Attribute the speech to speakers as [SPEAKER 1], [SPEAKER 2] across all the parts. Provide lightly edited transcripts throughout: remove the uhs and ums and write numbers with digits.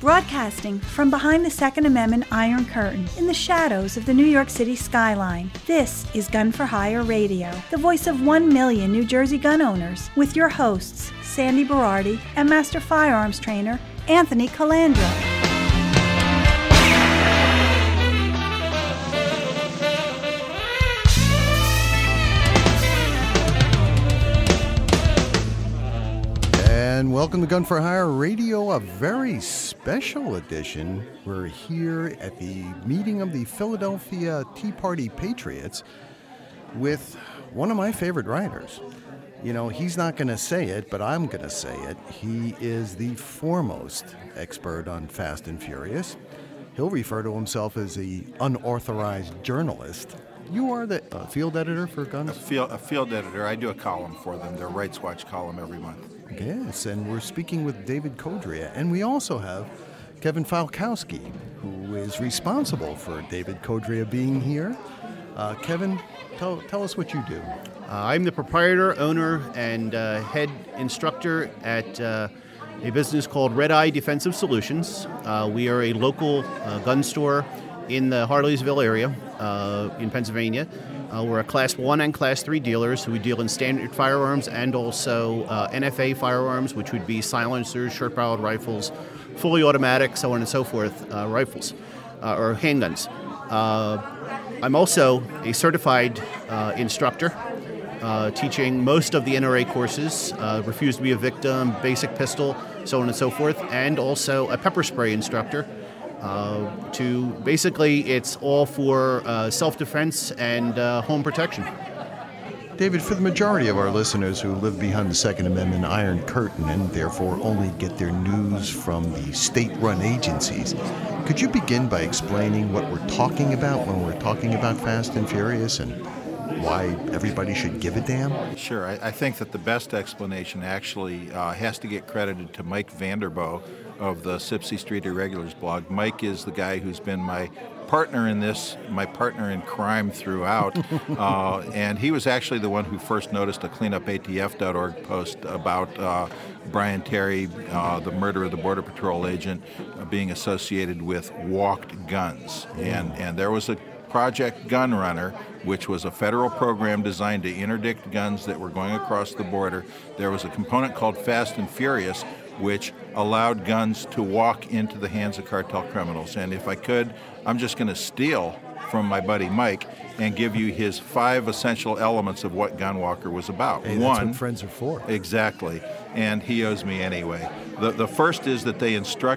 [SPEAKER 1] Broadcasting from behind the Second Amendment Iron Curtain in the shadows of the New York City skyline, this is Gun for Hire Radio, the voice of 1 million New Jersey gun owners, with your hosts, Sandy Berardi and Master Firearms Trainer, Anthony Calandra.
[SPEAKER 2] And welcome to Gun for Hire Radio, a very special edition. We're here at the meeting of the Philadelphia Tea Party Patriots with one of my favorite writers. You know, he's not going to say it, but I'm going to say it. He is the foremost expert on Fast and Furious. He'll refer to himself as the unauthorized journalist. You are the field editor for Guns?
[SPEAKER 3] A field editor. I do a column for them, their Rights Watch column every month.
[SPEAKER 2] Yes, and we're speaking with David Codrea. And we also have Kevin Falkowski, who is responsible for David Codrea being here. Kevin, tell us what you do.
[SPEAKER 4] I'm the proprietor, owner, and head instructor at a business called Red Eye Defensive Solutions. We are a local gun store in the Harleysville area in Pennsylvania. We're a Class 1 and Class 3 dealers who deal in standard firearms and also NFA firearms, which would be silencers, short-barreled rifles, fully automatic, so on and so forth, rifles or handguns. I'm also a certified instructor, teaching most of the NRA courses, Refuse to be a Victim, Basic Pistol, so on and so forth, and also a pepper spray instructor. It's all for self-defense and home protection.
[SPEAKER 2] David, for the majority of our listeners who live behind the Second Amendment Iron Curtain and therefore only get their news from the state-run agencies, could you begin by explaining what we're talking about when we're talking about Fast and Furious and why everybody should give a damn?
[SPEAKER 3] Sure. I think that the best explanation actually has to get credited to Mike Vanderboe of the Sipsey Street Irregulars blog. Mike is the guy who's been my partner in this, my partner in crime throughout, and he was actually the one who first noticed a cleanupatf.org post about Brian Terry, the murder of the Border Patrol agent, being associated with walked guns. And there was a Project Gun Runner, which was a federal program designed to interdict guns that were going across the border. There was a component called Fast and Furious, which allowed guns to walk into the hands of cartel criminals. And if I could, I'm just going to steal from my buddy Mike and give you his 5 essential elements of what Gunwalker was about.
[SPEAKER 2] Hey, that's what friends are for.
[SPEAKER 3] Exactly. And he owes me anyway. The first is that the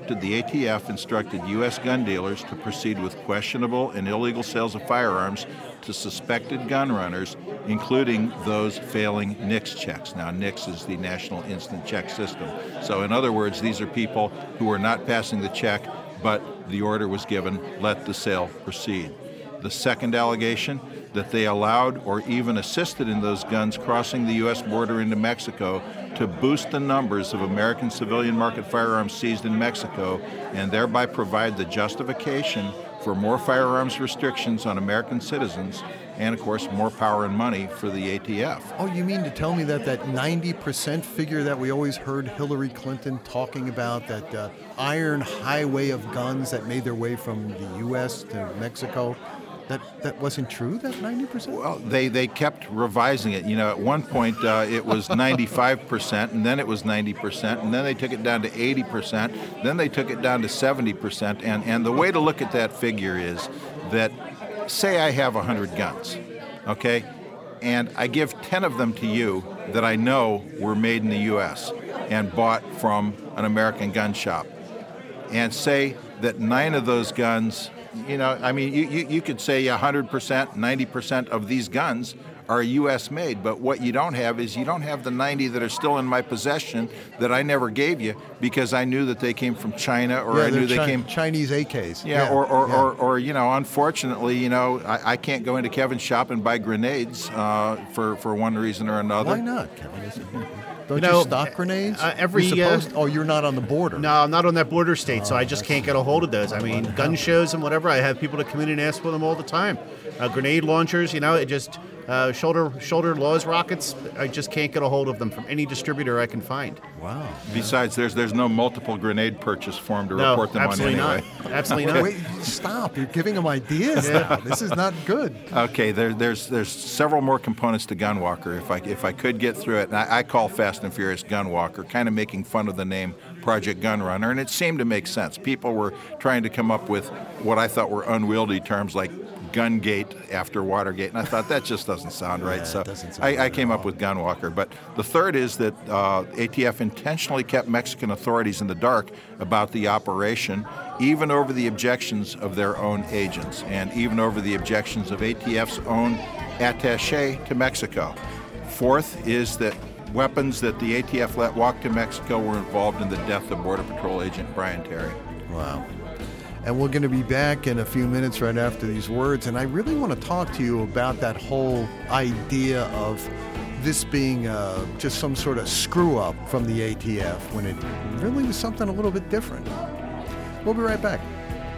[SPEAKER 3] ATF instructed U.S. gun dealers to proceed with questionable and illegal sales of firearms to suspected gun runners, including those failing NICS checks. Now, NICS is the National Instant Check System. So in other words, these are people who are not passing the check, but the order was given, let the sale proceed. The second allegation, that they allowed or even assisted in those guns crossing the U.S. border into Mexico to boost the numbers of American civilian market firearms seized in Mexico and thereby provide the justification for more firearms restrictions on American citizens and, of course, more power and money for the ATF.
[SPEAKER 2] Oh, you mean to tell me that 90% figure that we always heard Hillary Clinton talking about, that iron highway of guns that made their way from the U.S. to Mexico, that wasn't true, that 90%?
[SPEAKER 3] Well, they kept revising it. You know, at one point it was 95%, and then it was 90%, and then they took it down to 80%, then they took it down to 70%. And the way to look at that figure is that, say I have 100 guns, okay? And I give 10 of them to you that I know were made in the U.S. and bought from an American gun shop. And say that 9 of those guns, you know, I mean, you could say 100%, 90% of these guns are U.S. made, but what you don't have is you don't have the 90 that are still in my possession that I never gave you because I knew that they came from China or I knew they came
[SPEAKER 2] Chinese AKs.
[SPEAKER 3] Or you know, unfortunately, you know, I can't go into Kevin's shop and buy grenades for one reason or another.
[SPEAKER 2] Why not, Kevin? Don't you stock grenades? You're not on the border.
[SPEAKER 4] No, I'm not on that border state, so I just can't get a hold of those. I mean, gun shows and whatever, I have people that come in and ask for them all the time. Grenade launchers, you know, it just shoulder Laws rockets. I just can't get a hold of them from any distributor I can find.
[SPEAKER 2] Wow.
[SPEAKER 3] Besides, there's no multiple grenade purchase form to report them on anyway.
[SPEAKER 4] Not. Absolutely not.
[SPEAKER 2] Wait, stop. You're giving them ideas now. This is not good.
[SPEAKER 3] Okay, there's several more components to Gunwalker. If I could get through it, and I call Fast and Furious Gunwalker, kind of making fun of the name Project Gunrunner, and it seemed to make sense. People were trying to come up with what I thought were unwieldy terms like Gungate after Watergate, and I thought that just doesn't sound right. So I came up with Gunwalker. But the third is that ATF intentionally kept Mexican authorities in the dark about the operation, even over the objections of their own agents, and even over the objections of ATF's own attaché to Mexico. Fourth is that weapons that the ATF let walk to Mexico were involved in the death of Border Patrol agent Brian Terry.
[SPEAKER 2] Wow. And we're going to be back in a few minutes right after these words. And I really want to talk to you about that whole idea of this being just some sort of screw-up from the ATF when it really was something a little bit different. We'll be right back.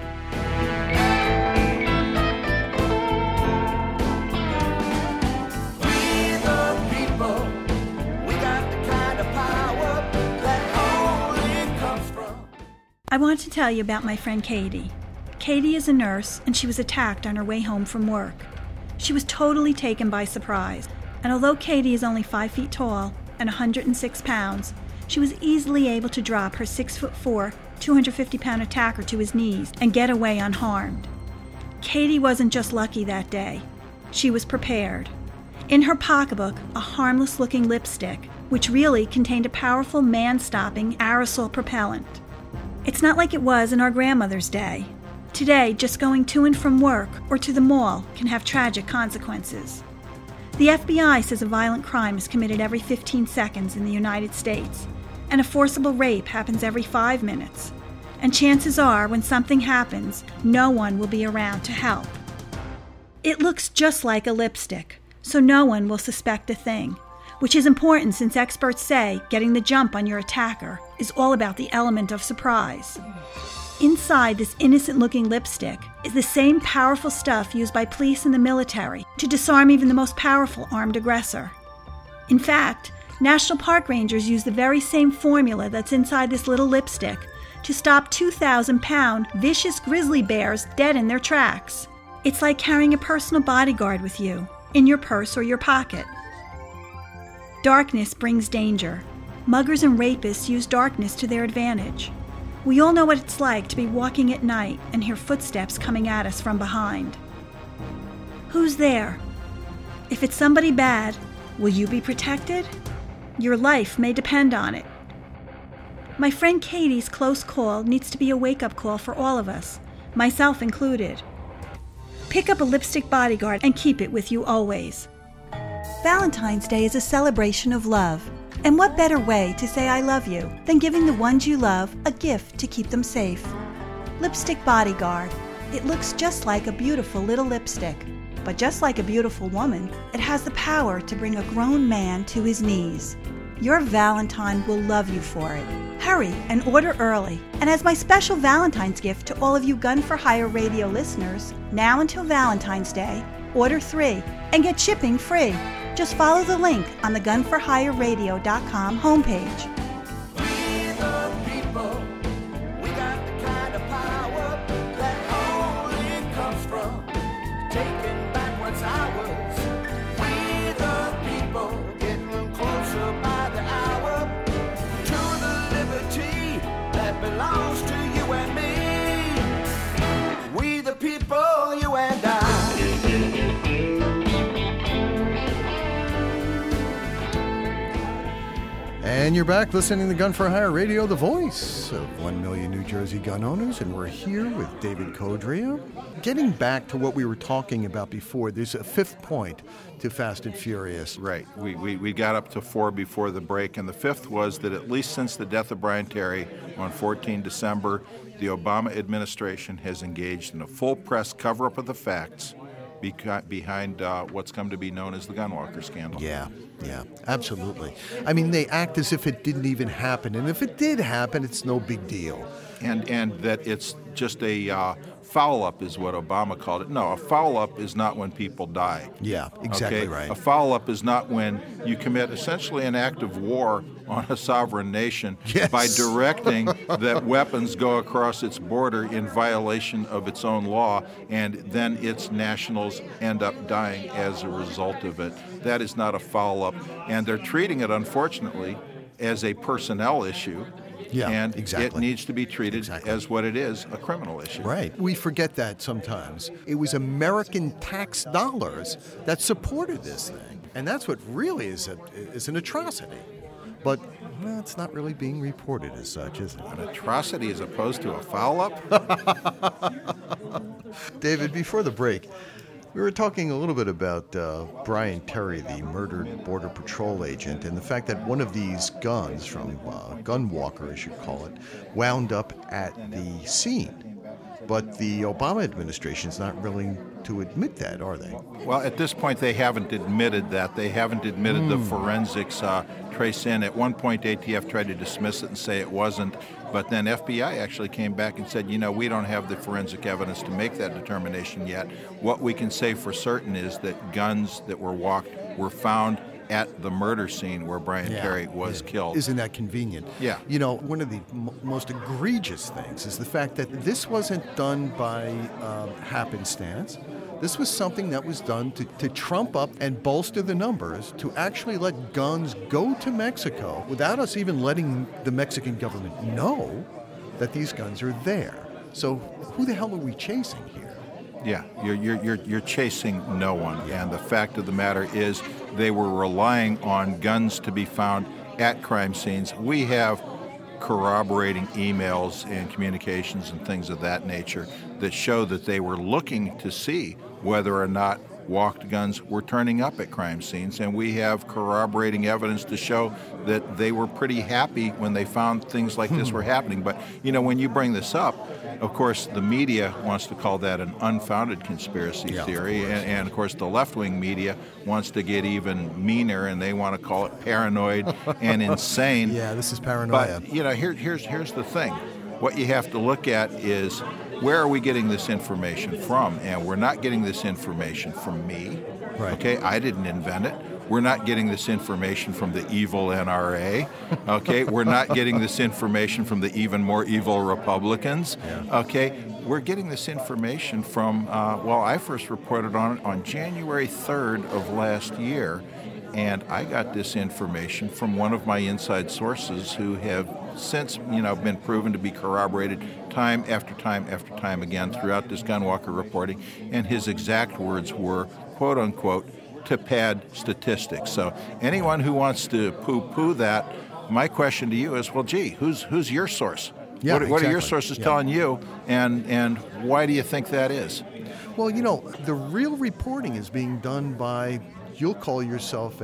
[SPEAKER 1] I want to tell you about my friend Katie. Katie is a nurse, and she was attacked on her way home from work. She was totally taken by surprise, and although Katie is only 5 feet tall and 106 pounds, she was easily able to drop her 6'4", 250-pound attacker to his knees and get away unharmed. Katie wasn't just lucky that day. She was prepared. In her pocketbook, a harmless-looking lipstick, which really contained a powerful man-stopping aerosol propellant. It's not like it was in our grandmother's day. Today, just going to and from work or to the mall can have tragic consequences. The FBI says a violent crime is committed every 15 seconds in the United States, and a forcible rape happens every 5 minutes. And chances are, when something happens, no one will be around to help. It looks just like a lipstick, so no one will suspect a thing, which is important since experts say getting the jump on your attacker is all about the element of surprise. Inside this innocent-looking lipstick is the same powerful stuff used by police and the military to disarm even the most powerful armed aggressor. In fact, National Park Rangers use the very same formula that's inside this little lipstick to stop 2,000-pound vicious grizzly bears dead in their tracks. It's like carrying a personal bodyguard with you, in your purse or your pocket. Darkness brings danger. Muggers and rapists use darkness to their advantage. We all know what it's like to be walking at night and hear footsteps coming at us from behind. Who's there? If it's somebody bad, will you be protected? Your life may depend on it. My friend Katie's close call needs to be a wake-up call for all of us, myself included. Pick up a lipstick bodyguard and keep it with you always. Valentine's Day is a celebration of love. And what better way to say I love you than giving the ones you love a gift to keep them safe? Lipstick Bodyguard. It looks just like a beautiful little lipstick. But just like a beautiful woman, it has the power to bring a grown man to his knees. Your Valentine will love you for it. Hurry and order early. And as my special Valentine's gift to all of you Gun for Hire radio listeners, now until Valentine's Day, order 3 and get shipping free. Just follow the link on the gunforhireradio.com homepage.
[SPEAKER 5] We the people, we got the kind of power that only comes from taking back what's ours. We the people, getting closer by the hour to the liberty that belongs to you and me. We the people, you and I.
[SPEAKER 2] And you're back listening to Gun for Hire Radio, the voice of 1 million New Jersey gun owners, and we're here with David Codrea. Getting back to what we were talking about before, there's a fifth point to Fast and Furious.
[SPEAKER 3] Right. We got up to 4 before the break, and the fifth was that at least since the death of Brian Terry on 14 December, the Obama administration has engaged in a full press cover-up of the facts behind what's come to be known as the Gunwalker scandal.
[SPEAKER 2] Yeah, absolutely. I mean, they act as if it didn't even happen, and if it did happen, it's no big deal.
[SPEAKER 3] And that it's just a Foul-up is what Obama called it. No, a foul-up is not when people die.
[SPEAKER 2] Yeah, exactly
[SPEAKER 3] okay?
[SPEAKER 2] right.
[SPEAKER 3] A foul-up is not when you commit essentially an act of war on a sovereign nation by directing that weapons go across its border in violation of its own law, and then its nationals end up dying as a result of it. That is not a foul-up. And they're treating it, unfortunately, as a personnel issue.
[SPEAKER 2] Yeah,
[SPEAKER 3] and
[SPEAKER 2] exactly.
[SPEAKER 3] It needs to be treated as what it is, a criminal issue.
[SPEAKER 2] Right. We forget that sometimes. It was American tax dollars that supported this thing. And that's what really is an atrocity. But it's not really being reported as such, is it?
[SPEAKER 3] An atrocity as opposed to a foul-up?
[SPEAKER 2] David, before the break, we were talking a little bit about Brian Terry, the murdered Border Patrol agent, and the fact that one of these guns from Gunwalker, as you call it, wound up at the scene. But the Obama administration is not willing to admit that, are they?
[SPEAKER 3] Well, at this point, they haven't admitted that. They haven't admitted the forensics trace in. At one point, ATF tried to dismiss it and say it wasn't. But then FBI actually came back and said, we don't have the forensic evidence to make that determination yet. What we can say for certain is that guns that were walked were found at the murder scene where Brian Terry was killed.
[SPEAKER 2] Isn't that convenient?
[SPEAKER 3] Yeah.
[SPEAKER 2] One of the most egregious things is the fact that this wasn't done by happenstance. This was something that was done to trump up and bolster the numbers, to actually let guns go to Mexico without us even letting the Mexican government know that these guns are there. So who the hell are we chasing here?
[SPEAKER 3] Yeah, you're chasing no one. And the fact of the matter is they were relying on guns to be found at crime scenes. We have corroborating emails and communications and things of that nature that show that they were looking to see whether or not walked guns were turning up at crime scenes, and we have corroborating evidence to show that they were pretty happy when they found things like this were happening. But, when you bring this up, of course, the media wants to call that an unfounded conspiracy theory, and of course, the left-wing media wants to get even meaner, and they want to call it paranoid and insane.
[SPEAKER 2] Yeah, this is paranoia.
[SPEAKER 3] But, here's the thing. What you have to look at is, where are we getting this information from? And we're not getting this information from me.
[SPEAKER 2] Right.
[SPEAKER 3] Okay, I didn't invent it. We're not getting this information from the evil NRA. Okay, we're not getting this information from the even more evil Republicans. Okay, we're getting this information from, I first reported on it on January 3rd of last year. And I got this information from one of my inside sources who have since, been proven to be corroborated time after time after time again throughout this Gunwalker reporting. And his exact words were, quote unquote, to pad statistics. So anyone who wants to poo-poo that, my question to you is, well, gee, who's your source?
[SPEAKER 2] Yeah,
[SPEAKER 3] what are your sources telling you, and why do you think that is?
[SPEAKER 2] Well, the real reporting is being done by, you'll call yourself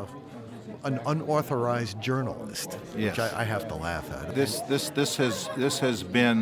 [SPEAKER 2] an unauthorized journalist,
[SPEAKER 3] Yes.
[SPEAKER 2] which I have to laugh at.
[SPEAKER 3] This has been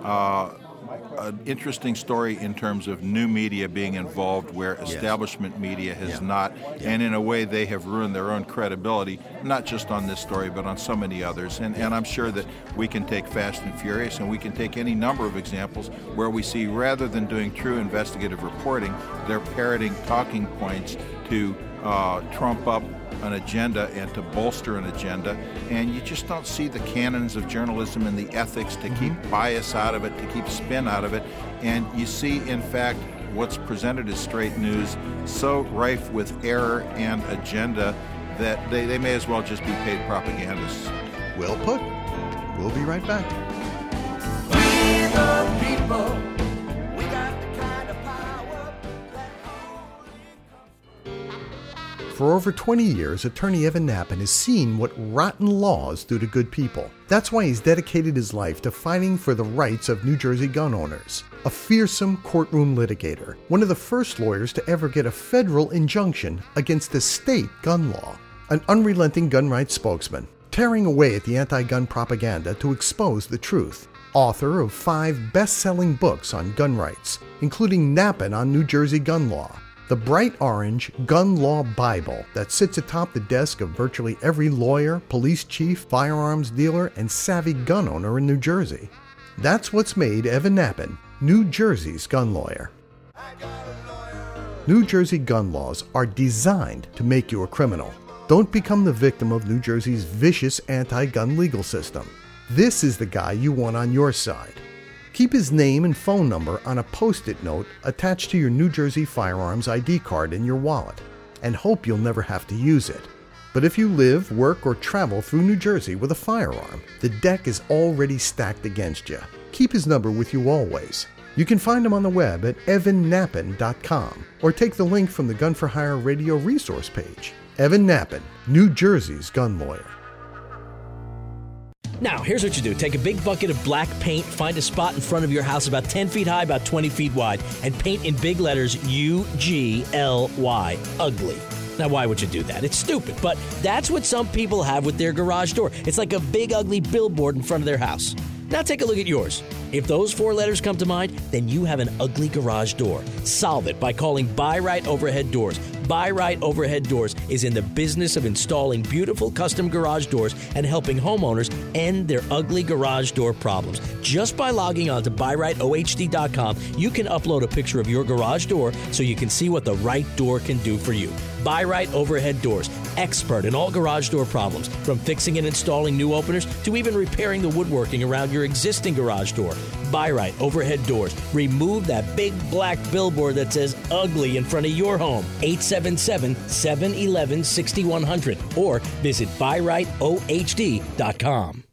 [SPEAKER 3] an interesting story in terms of new media being involved where establishment media has not, and in a way they have ruined their own credibility, not just on this story but on so many others. And I'm sure that we can take Fast and Furious, and we can take any number of examples where we see, rather than doing true investigative reporting, they're parroting talking points to trump up an agenda and to bolster an agenda, and you just don't see the canons of journalism and the ethics to keep bias out of it, to keep spin out of it, and you see, in fact, what's presented as straight news so rife with error and agenda that they may as well just be paid propagandists.
[SPEAKER 2] Well put. We'll be right back.
[SPEAKER 5] We the people, we got the kind of power that only comes.
[SPEAKER 2] For over 20 years, attorney Evan Nappen has seen what rotten laws do to good people. That's why he's dedicated his life to fighting for the rights of New Jersey gun owners. A fearsome courtroom litigator, one of the first lawyers to ever get a federal injunction against the state gun law. An unrelenting gun rights spokesman, tearing away at the anti-gun propaganda to expose the truth. Author of 5 best-selling books on gun rights, including Nappen on New Jersey gun law, the bright orange Gun Law Bible that sits atop the desk of virtually every lawyer, police chief, firearms dealer, and savvy gun owner in New Jersey. That's what's made Evan Nappen New Jersey's gun lawyer. New Jersey gun laws are designed to make you a criminal. Don't become the victim of New Jersey's vicious anti-gun legal system. This is the guy you want on your side. Keep his name and phone number on a Post-it note attached to your New Jersey firearms ID card in your wallet, and hope you'll never have to use it. But if you live, work, or travel through New Jersey with a firearm, the deck is already stacked against you. Keep his number with you always. You can find him on the web at evannappen.com or take the link from the Gun for Hire radio resource page. Evan Nappen, New Jersey's gun lawyer.
[SPEAKER 6] Now, here's what you do. Take a big bucket of black paint, find a spot in front of your house about 10 feet high, about 20 feet wide, and paint in big letters UGLY, ugly. Now, why would you do that? It's stupid, but that's what some people have with their garage door. It's like a big, ugly billboard in front of their house. Now take a look at yours. If those 4 letters come to mind, then you have an ugly garage door. Solve it by calling Buy Right Overhead Doors. Buy Right Overhead Doors is in the business of installing beautiful custom garage doors and helping homeowners end their ugly garage door problems. Just by logging on to buyrightohd.com, you can upload a picture of your garage door so you can see what the right door can do for you. Buy Right Overhead Doors, expert in all garage door problems, from fixing and installing new openers to even repairing the woodworking around your existing garage door. Buy Right Overhead Doors. Remove that big black billboard that says ugly in front of your home. 877-711-6100 or visit buyrightohd.com.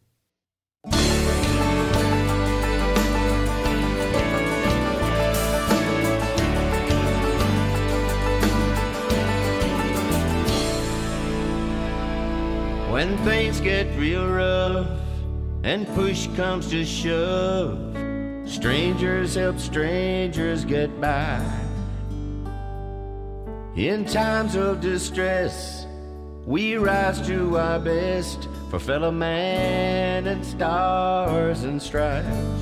[SPEAKER 7] When things get real rough and push comes to shove, strangers help strangers get by. In times of distress, we rise to our best for fellow man and stars and stripes.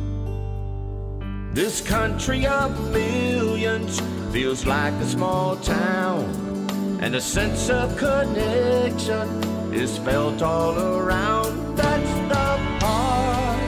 [SPEAKER 7] This country of billions feels like a small town, and a sense of connection is felt all around. That's the part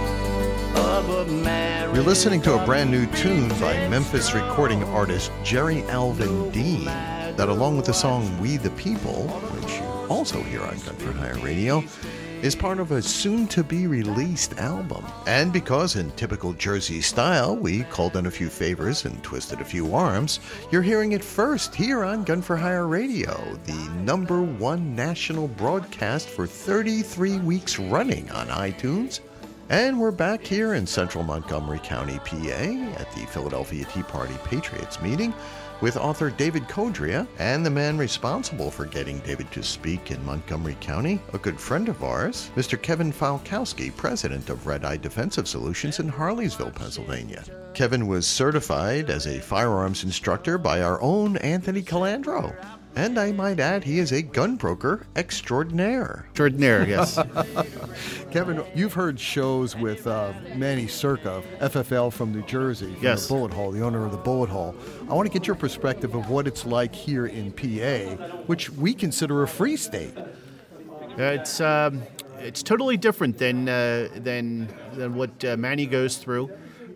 [SPEAKER 7] of a married.
[SPEAKER 2] You're listening to a brand new tune by Memphis recording artist Jerry Alvin Dean, that along with the song We the People, which you also hear on Gun for Hire Radio, is part of a soon-to-be-released album. And because, in typical Jersey style, we called in a few favors and twisted a few arms, you're hearing it first here on Gun for Hire Radio, the #1 national broadcast for 33 weeks running on iTunes. And we're back here in central Montgomery County, PA, at the Philadelphia Tea Party Patriots meeting with author David Codrea and the man responsible for getting David to speak in Montgomery County, a good friend of ours, Mr. Kevin Falkowski, president of Red Eye Defensive Solutions in Harleysville, Pennsylvania. Kevin was certified as a firearms instructor by our own Anthony Calandro. And I might add, he is a gun broker extraordinaire.
[SPEAKER 4] Extraordinaire, yes.
[SPEAKER 2] Kevin, you've heard shows with Manny Circa, FFL from New Jersey, from
[SPEAKER 4] Yes.
[SPEAKER 2] the Bullet Hole, the owner of the Bullet Hole. I want to get your perspective of what it's like here in PA, which we consider a free state.
[SPEAKER 4] It's totally different than what Manny goes through,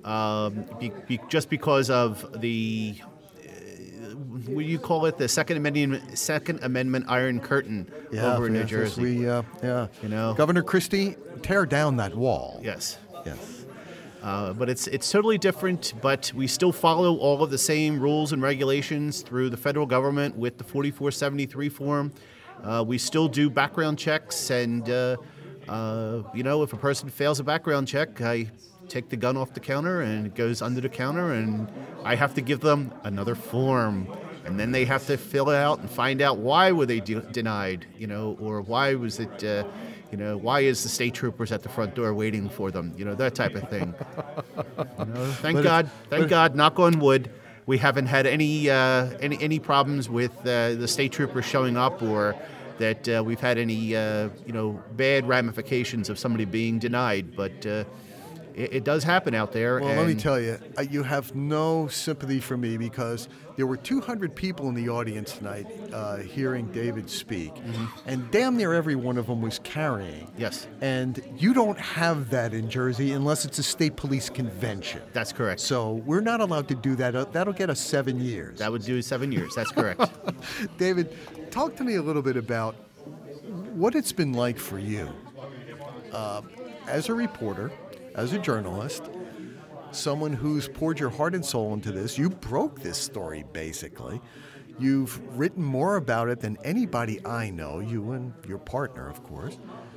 [SPEAKER 4] just because of the what do you call it? The Second Amendment Iron Curtain over in New Jersey.
[SPEAKER 2] You know, Governor Christie, tear down that wall.
[SPEAKER 4] Yes.
[SPEAKER 2] Yes.
[SPEAKER 4] But it's totally different, but we still follow all of the same rules and regulations through the federal government with the 4473 form. We still do background checks, and if a person fails a background check, I take the gun off the counter and it goes under the counter, and I have to give them another form, and then they have to fill it out and find out why were they denied, or why was it, why is the state troopers at the front door waiting for them, that type of thing. Thank God, knock on wood, we haven't had any problems with the state troopers showing up, or that we've had any bad ramifications of somebody being denied, but it does happen out there.
[SPEAKER 2] Well,
[SPEAKER 4] and
[SPEAKER 2] let me tell you, you have no sympathy for me because there were 200 people in the audience tonight hearing David speak, and damn near every one of them was carrying.
[SPEAKER 4] Yes.
[SPEAKER 2] And you don't have that in Jersey unless it's a state police convention.
[SPEAKER 4] That's correct.
[SPEAKER 2] So we're not allowed to do that. That'll get us 7 years.
[SPEAKER 4] That would do 7 years. That's correct.
[SPEAKER 2] David, talk to me a little bit about what it's been like for you as a reporter, as a journalist, someone who's poured your heart and soul into this. You broke this story, basically. You've written more about it than anybody I know, you and your partner, of course.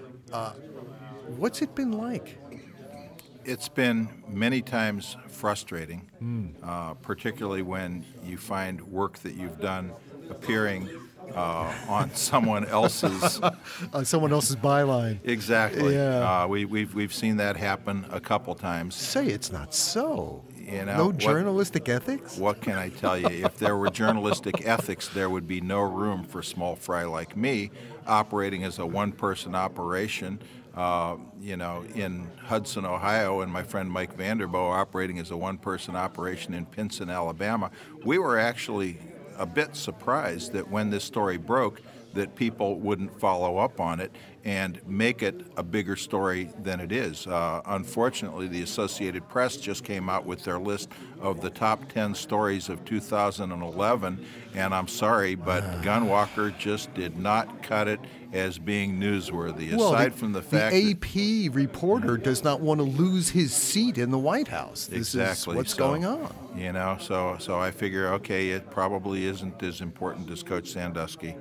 [SPEAKER 2] What's it been like?
[SPEAKER 3] It's been many times frustrating, particularly when you find work that you've done appearing on someone else's
[SPEAKER 2] byline.
[SPEAKER 3] Exactly.
[SPEAKER 2] Yeah.
[SPEAKER 3] We've seen that happen a couple times.
[SPEAKER 2] Say it's not so.
[SPEAKER 3] You know,
[SPEAKER 2] no journalistic ethics?
[SPEAKER 3] What can I tell you? If there were journalistic ethics, there would be no room for small fry like me operating as a one-person operation. In Hudson, Ohio, and my friend Mike Vanderboe operating as a one-person operation in Pinson, Alabama. We were actually a bit surprised that when this story broke, that people wouldn't follow up on it and make it a bigger story than it is. Unfortunately, the Associated Press just came out with their list of the top 10 stories of 2011, and I'm sorry, but Gunwalker just did not cut it as being newsworthy, aside from the fact
[SPEAKER 2] the AP reporter does not want to lose his seat in the White House. This
[SPEAKER 3] exactly
[SPEAKER 2] is what's going on.
[SPEAKER 3] You know, so I figure, okay, it probably isn't as important as Coach Sandusky.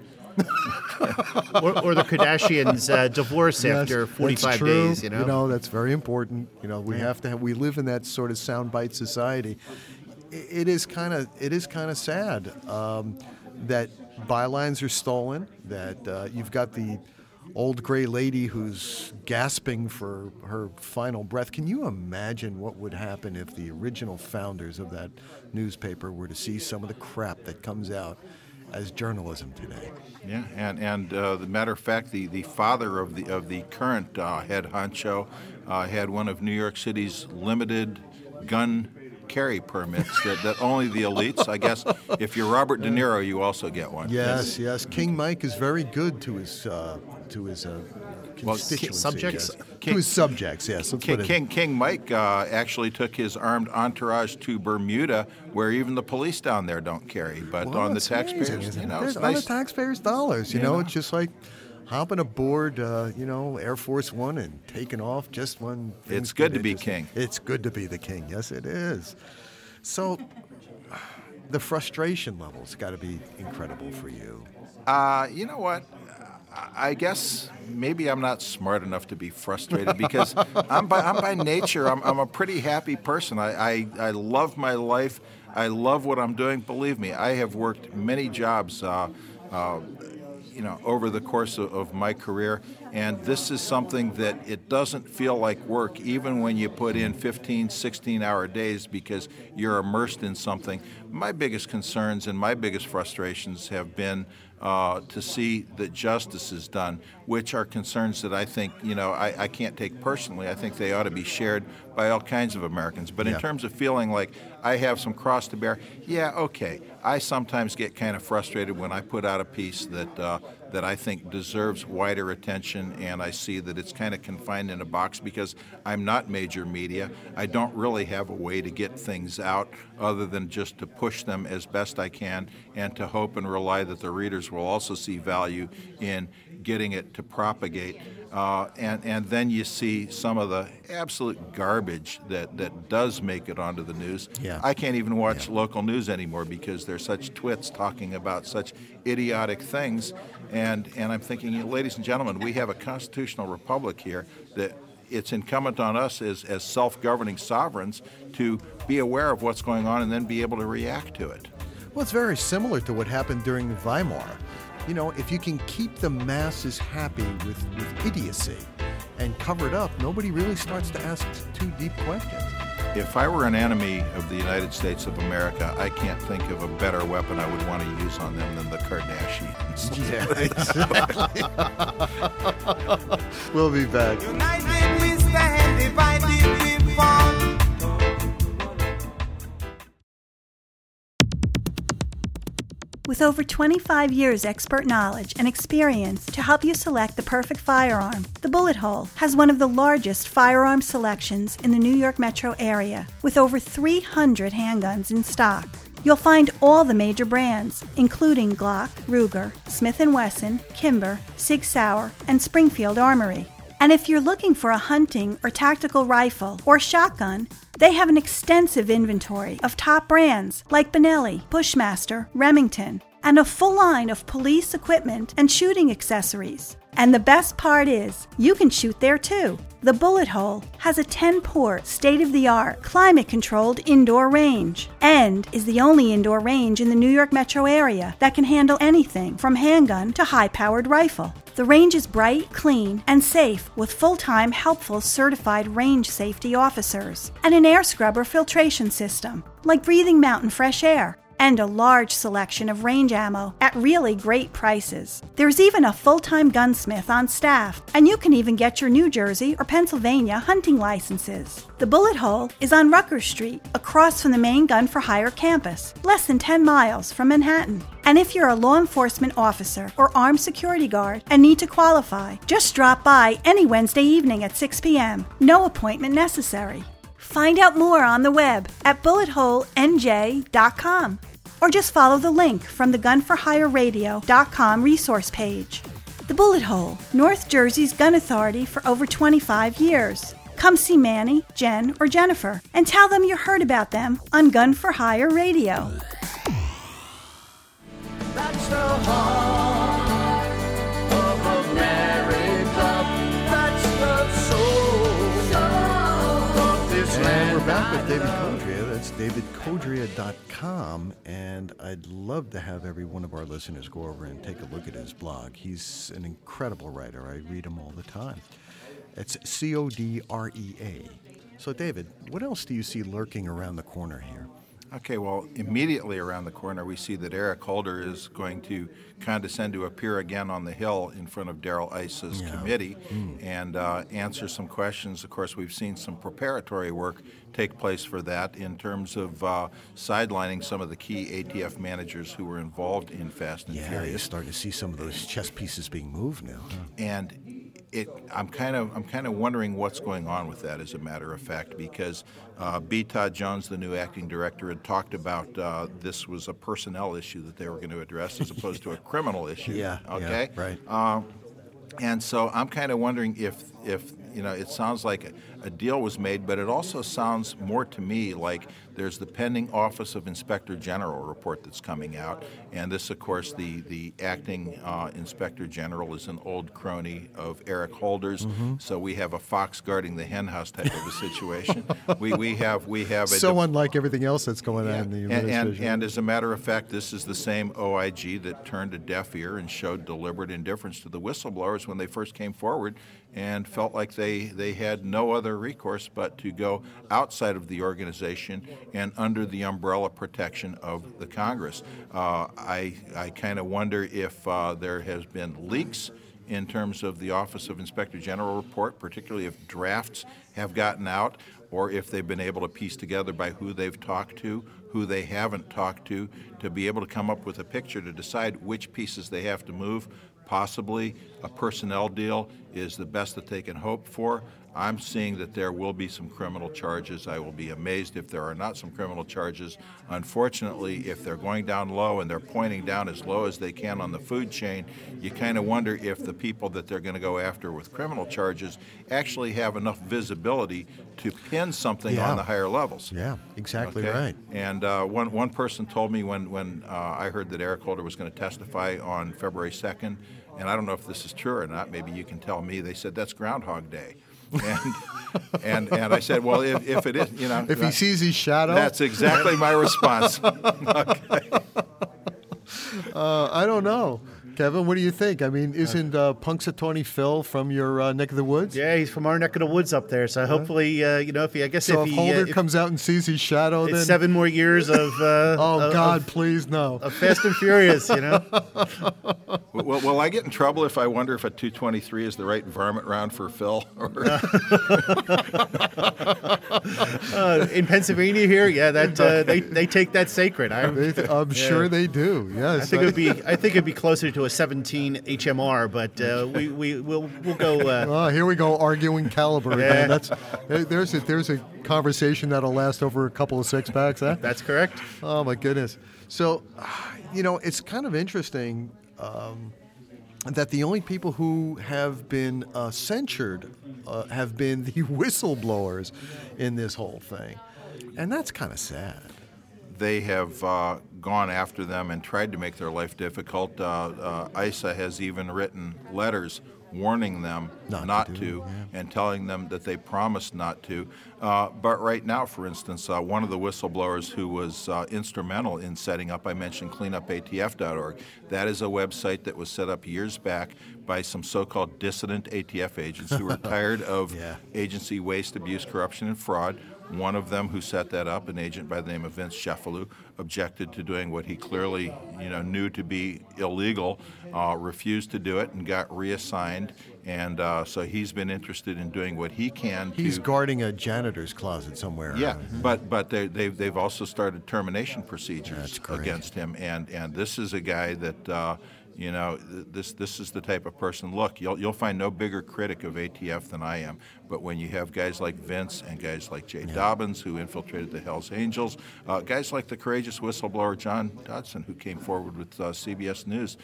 [SPEAKER 4] or the Kardashians' divorce after 45 days. You know,
[SPEAKER 2] that's very important. You know, we have to. We live in that sort of soundbite society. It is kind of sad that bylines are stolen. That you've got the old gray lady who's gasping for her final breath. Can you imagine what would happen if the original founders of that newspaper were to see some of the crap that comes out as journalism today?
[SPEAKER 3] Yeah, and the matter of fact, the father of the current head honcho had one of New York City's limited gun carry permits that only the elites. I guess if you're Robert De Niro, you also get one.
[SPEAKER 2] Yes. King Mike is very good to his constituency.
[SPEAKER 4] Subjects.
[SPEAKER 2] Yes. To his subjects, yes.
[SPEAKER 3] King Mike actually took his armed entourage to Bermuda, where even the police down there don't carry. But on the taxpayers,
[SPEAKER 2] amazing,
[SPEAKER 3] it's
[SPEAKER 2] on
[SPEAKER 3] nice.
[SPEAKER 2] the taxpayers' dollars, you know, it's just like hopping aboard, Air Force One and taking off just when.
[SPEAKER 3] It's good to be king.
[SPEAKER 2] It's good to be the king. Yes, it is. So, the frustration level's got to be incredible for you.
[SPEAKER 3] You know what? I guess maybe I'm not smart enough to be frustrated because I'm by nature, I'm a pretty happy person. I love my life. I love what I'm doing. Believe me, I have worked many jobs over the course of my career, and this is something that it doesn't feel like work even when you put in 15, 16-hour days because you're immersed in something. My biggest concerns and my biggest frustrations have been to see that justice is done, which are concerns that I think, I can't take personally. I think they ought to be shared by all kinds of Americans. But in terms of feeling like I have some cross to bear, okay. I sometimes get kind of frustrated when I put out a piece that I think deserves wider attention, and I see that it's kind of confined in a box because I'm not major media. I don't really have a way to get things out other than just to push them as best I can and to hope and rely that the readers will also see value in getting it to propagate. And then you see some of the absolute garbage that does make it onto the news.
[SPEAKER 2] Yeah.
[SPEAKER 3] I can't even watch local news anymore because there's such twits talking about such idiotic things. And I'm thinking, ladies and gentlemen, we have a constitutional republic here that it's incumbent on us as self-governing sovereigns to be aware of what's going on and then be able to react to it.
[SPEAKER 2] Well, it's very similar to what happened during Weimar. If you can keep the masses happy with idiocy and cover it up, nobody really starts to ask too deep questions.
[SPEAKER 3] If I were an enemy of the United States of America, I can't think of a better weapon I would want to use on them than the Kardashians.
[SPEAKER 2] Yeah, exactly. We'll be back.
[SPEAKER 5] United we stand, divided we fall.
[SPEAKER 1] With over 25 years expert knowledge and experience to help you select the perfect firearm, the Bullet Hole has one of the largest firearm selections in the New York metro area, with over 300 handguns in stock. You'll find all the major brands, including Glock, Ruger, Smith & Wesson, Kimber, Sig Sauer, and Springfield Armory. And if you're looking for a hunting or tactical rifle or shotgun, they have an extensive inventory of top brands like Benelli, Bushmaster, Remington, and a full line of police equipment and shooting accessories. And the best part is, you can shoot there too. The Bullet Hole has a 10-port, state-of-the-art, climate-controlled indoor range and is the only indoor range in the New York metro area that can handle anything from handgun to high-powered rifle. The range is bright, clean, and safe with full-time, helpful, certified range safety officers and an air scrubber filtration system, like Breathing Mountain Fresh Air, and a large selection of range ammo at really great prices. There's even a full-time gunsmith on staff, and you can even get your New Jersey or Pennsylvania hunting licenses. The Bullet Hole is on Rutgers Street, across from the main Gun for Hire campus, less than 10 miles from Manhattan. And if you're a law enforcement officer or armed security guard and need to qualify, just drop by any Wednesday evening at 6 p.m. No appointment necessary. Find out more on the web at bulletholenj.com or just follow the link from the gunforhireradio.com resource page. The Bullet Hole, North Jersey's gun authority for over 25 years. Come see Manny, Jen, or Jennifer and tell them you heard about them on Gun for Hire Radio.
[SPEAKER 5] That's the heart of America. That's the soul of this land.
[SPEAKER 2] And we're back with David Codrea. That's davidcodrea.com. And I'd love to have every one of our listeners go over and take a look at his blog. He's an incredible writer. I read him all the time. It's Codrea. So, David, what else do you see lurking around the corner here?
[SPEAKER 3] Okay, well, immediately around the corner, we see that Eric Holder is going to condescend to appear again on the Hill in front of Darrell Iss's committee and answer some questions. Of course, we've seen some preparatory work take place for that in terms of sidelining some of the key ATF managers who were involved in Fast and Furious.
[SPEAKER 2] You're starting to see some of those chess pieces being moved now.
[SPEAKER 3] And I'm kind of wondering what's going on with that, as a matter of fact, because B. Todd Jones, the new acting director, had talked about this was a personnel issue that they were going to address as opposed to a criminal issue. Okay.
[SPEAKER 2] Right.
[SPEAKER 3] And so I'm kind of wondering if it sounds like a deal was made, but it also sounds more to me like there's the pending Office of Inspector General report that's coming out. And this, of course, the acting Inspector General is an old crony of Eric Holder's. Mm-hmm. So we have a fox guarding the hen house type of a situation. we have
[SPEAKER 2] so unlike everything else that's going on in the administration.
[SPEAKER 3] And as a matter of fact, this is the same OIG that turned a deaf ear and showed deliberate indifference to the whistleblowers when they first came forward and felt like they had no other recourse but to go outside of the organization and under the umbrella protection of the Congress. I kind of wonder if there has been leaks in terms of the Office of Inspector General report, particularly if drafts have gotten out, or if they've been able to piece together by who they've talked to, who they haven't talked to be able to come up with a picture to decide which pieces they have to move. Possibly a personnel deal is the best that they can hope for. I'm seeing that there will be some criminal charges. I will be amazed if there are not some criminal charges. Unfortunately, if they're going down low and they're pointing down as low as they can on the food chain, you kind of wonder if the people that they're going to go after with criminal charges actually have enough visibility to pin something on the higher levels.
[SPEAKER 2] Yeah, exactly right.
[SPEAKER 3] And one person told me when I heard that Eric Holder was going to testify on February 2nd, and I don't know if this is true or not, maybe you can tell me, they said that's Groundhog Day. And I said, well, if it is,
[SPEAKER 2] if he sees his shadow,
[SPEAKER 3] that's exactly my response. Okay.
[SPEAKER 2] I don't know. Kevin, what do you think? I mean, isn't Punxsutawney Phil from your neck of the woods?
[SPEAKER 4] Yeah, he's from our neck of the woods up there. So hopefully,
[SPEAKER 2] So if Holder comes out and sees his shadow,
[SPEAKER 4] it's
[SPEAKER 2] then
[SPEAKER 4] 7 more years of
[SPEAKER 2] God, please no.
[SPEAKER 4] of Fast and Furious,
[SPEAKER 3] Will I get in trouble if I wonder if a 223 is the right varmint round for Phil?
[SPEAKER 4] In Pennsylvania here, they take that sacred.
[SPEAKER 2] I'm sure they do. Yes,
[SPEAKER 4] I think it'd be closer to a 17 HMR, but we'll go.
[SPEAKER 2] Here we go arguing caliber again. There's a conversation that'll last over a couple of six packs. Huh?
[SPEAKER 4] That's correct.
[SPEAKER 2] Oh my goodness. So, it's kind of interesting that the only people who have been censured have been the whistleblowers in this whole thing, and that's kind of sad.
[SPEAKER 3] They have gone after them and tried to make their life difficult. ISA has even written letters warning them not to and telling them that they promised not to. But right now, for instance, one of the whistleblowers who was instrumental in setting up, I mentioned cleanupatf.org. That is a website that was set up years back by some so-called dissident ATF agents who were tired of agency waste, abuse, corruption, and fraud. One of them who set that up, an agent by the name of Vince Sheffield, objected to doing what he clearly, knew to be illegal, refused to do it, and got reassigned. And so he's been interested in doing what he can.
[SPEAKER 2] He's guarding a janitor's closet somewhere.
[SPEAKER 3] Yeah, but they've also started termination procedures against him. And this is a guy that. This is the type of person. Look, you'll find no bigger critic of ATF than I am. But when you have guys like Vince and guys like Jay Dobbins, who infiltrated the Hells Angels, guys like the courageous whistleblower John Dodson, who came forward with CBS News,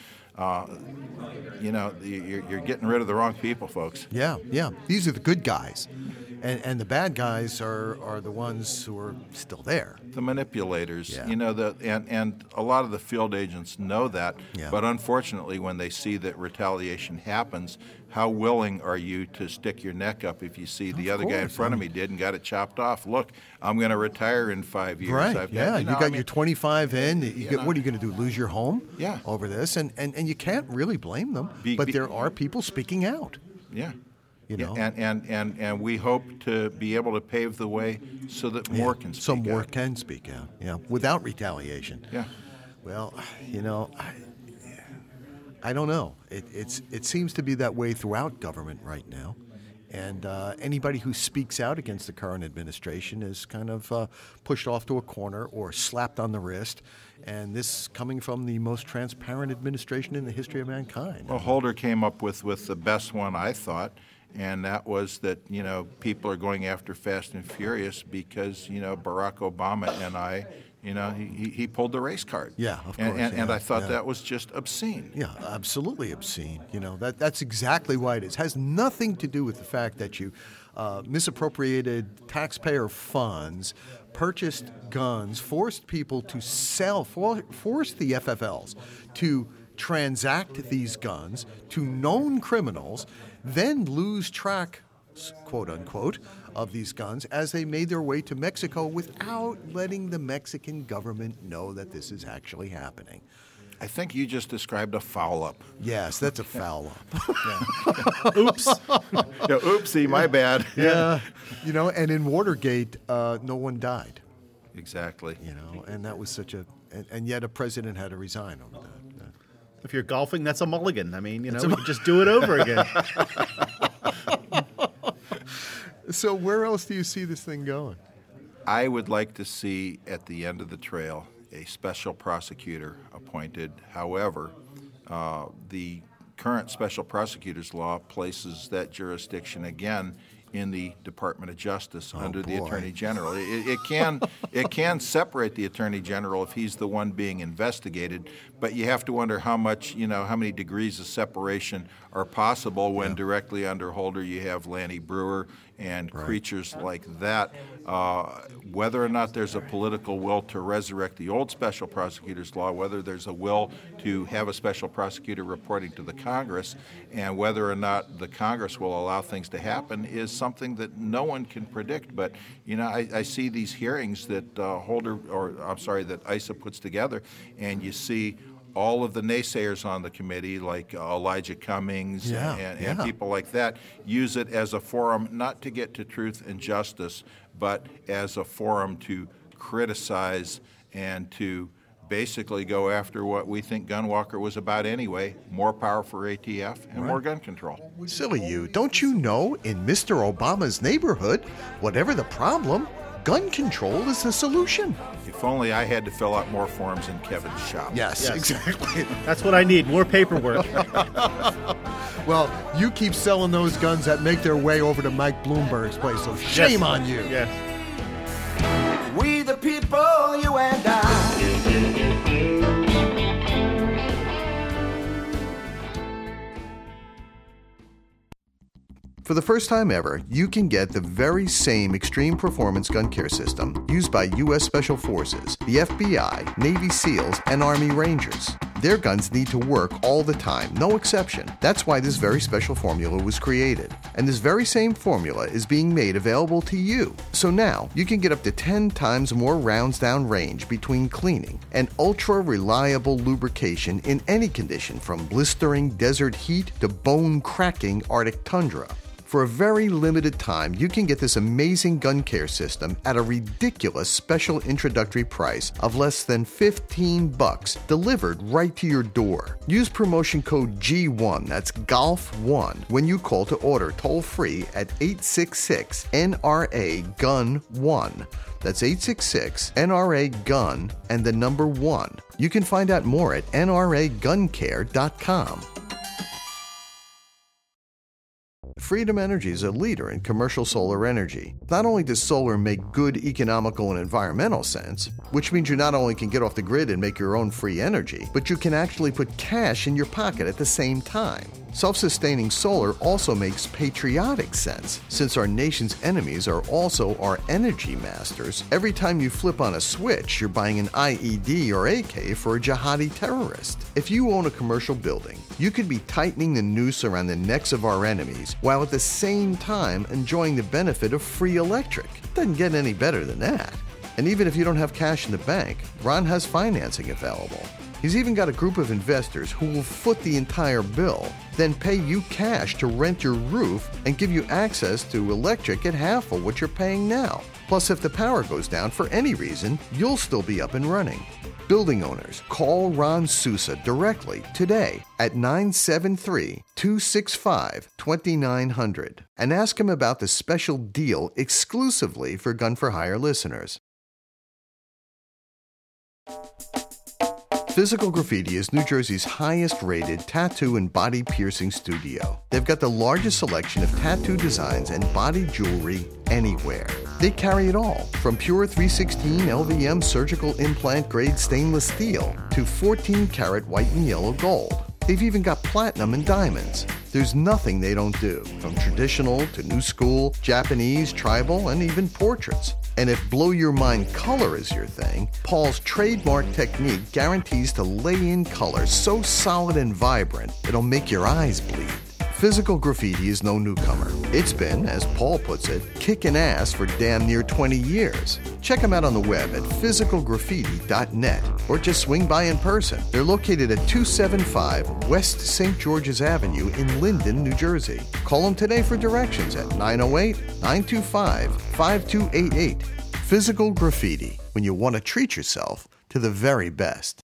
[SPEAKER 3] you're getting rid of the wrong people, folks.
[SPEAKER 2] Yeah. These are the good guys. And the bad guys are the ones who are still there.
[SPEAKER 3] The manipulators, and a lot of the field agents know that. Yeah. But unfortunately, when they see that retaliation happens, how willing are you to stick your neck up if you see the other guy in front of me did and got it chopped off? Look, I'm going to retire in 5 years.
[SPEAKER 2] Right. You got your 25 in. What are you going to do? Lose your home?
[SPEAKER 3] Yeah.
[SPEAKER 2] Over this, and you can't really blame them. But there are people speaking out.
[SPEAKER 3] Yeah. And we hope to be able to pave the way so that more can speak out.
[SPEAKER 2] So more can speak out, without retaliation.
[SPEAKER 3] Yeah.
[SPEAKER 2] Well, I don't know. It seems to be that way throughout government right now. And anybody who speaks out against the current administration is kind of pushed off to a corner or slapped on the wrist. And this coming from the most transparent administration in the history of mankind.
[SPEAKER 3] Well, Holder came up with the best one, I thought. And that was that, people are going after Fast and Furious because, Barack Obama and I, he pulled the race card.
[SPEAKER 2] Yeah, of course.
[SPEAKER 3] And I thought that was just obscene.
[SPEAKER 2] Yeah, absolutely obscene. That's exactly why it is. It has nothing to do with the fact that you misappropriated taxpayer funds, purchased guns, forced people to sell, forced the FFLs to transact these guns to known criminals, then lose track, quote unquote, of these guns as they made their way to Mexico without letting the Mexican government know that this is actually happening.
[SPEAKER 3] I think you just described a foul-up.
[SPEAKER 2] Yes, that's a foul-up.
[SPEAKER 3] Oops. Oopsie, my bad.
[SPEAKER 2] Yeah. And in Watergate, no one died.
[SPEAKER 3] Exactly.
[SPEAKER 2] And that was and yet a president had to resign over that.
[SPEAKER 4] If you're golfing, that's a mulligan. I mean, we could just do it over again.
[SPEAKER 2] So where else do you see this thing going?
[SPEAKER 3] I would like to see at the end of the trail a special prosecutor appointed. However, the current special prosecutor's law places that jurisdiction again in the Department of Justice under the Attorney General. It can separate the Attorney General if he's the one being investigated, but you have to wonder how many degrees of separation are possible when directly under Holder you have Lanny Brewer and creatures like that. Whether or not there's a political will to resurrect the old special prosecutor's law, whether there's a will to have a special prosecutor reporting to the Congress, and whether or not the Congress will allow things to happen is something that no one can predict. But I see these hearings that that ISA puts together, and you see all of the naysayers on the committee, like Elijah Cummings and people like that, use it as a forum not to get to truth and justice, but as a forum to criticize and to basically go after what we think Gunwalker was about anyway, more power for ATF and more gun control.
[SPEAKER 2] Silly you. Don't you know, in Mr. Obama's neighborhood, whatever the problem, gun control is the solution?
[SPEAKER 3] If only I had to fill out more forms in Kevin's shop.
[SPEAKER 2] Yes. Exactly.
[SPEAKER 4] That's what I need, more paperwork.
[SPEAKER 2] Well, you keep selling those guns that make their way over to Mike Bloomberg's place, so shame on you.
[SPEAKER 4] Yes.
[SPEAKER 5] We the people, you and I.
[SPEAKER 2] For the first time ever, you can get the very same extreme performance gun care system used by U.S. Special Forces, the FBI, Navy SEALs, and Army Rangers. Their guns need to work all the time, no exception. That's why this very special formula was created. And this very same formula is being made available to you. So now, you can get up to 10 times more rounds down range between cleaning and ultra-reliable lubrication in any condition, from blistering desert heat to bone-cracking Arctic tundra. For a very limited time, you can get this amazing gun care system at a ridiculous special introductory price of less than $15, delivered right to your door. Use promotion code G1, that's GOLF1, when you call to order toll-free at 866-NRA-GUN-1. That's 866-NRA-GUN and the number 1. You can find out more at nraguncare.com. Freedom Energy is a leader in commercial solar energy. Not only does solar make good economical and environmental sense, which means you not only can get off the grid and make your own free energy, but you can actually put cash in your pocket at the same time. Self-sustaining solar also makes patriotic sense, since our nation's enemies are also our energy masters. Every time you flip on a switch, you're buying an IED or AK for a jihadi terrorist. If you own a commercial building, you could be tightening the noose around the necks of our enemies, while at the same time enjoying the benefit of free electric. Doesn't get any better than that. And even if you don't have cash in the bank, Ron has financing available. He's even got a group of investors who will foot the entire bill, then pay you cash to rent your roof and give you access to electric at half of what you're paying now. Plus, if the power goes down for any reason, you'll still be up and running. Building owners, call Ron Sousa directly today at 973-265-2900 and ask him about the special deal exclusively for Gun for Hire listeners. Physical Graffiti is New Jersey's highest-rated tattoo and body piercing studio. They've got the largest selection of tattoo designs and body jewelry anywhere. They carry it all, from pure 316 LVM surgical implant grade stainless steel to 14-karat white and yellow gold. They've even got platinum and diamonds. There's nothing they don't do, from traditional to new school, Japanese, tribal, and even portraits. And if blow your mind color is your thing, Paul's trademark technique guarantees to lay in color so solid and vibrant, it'll make your eyes bleed. Physical Graffiti is no newcomer. It's been, as Paul puts it, kicking ass for damn near 20 years. Check them out on the web at physicalgraffiti.net or just swing by in person. They're located at 275 West St. George's Avenue in Linden, New Jersey. Call them today for directions at 908-925-5288. Physical Graffiti, when you want to treat yourself to the very best.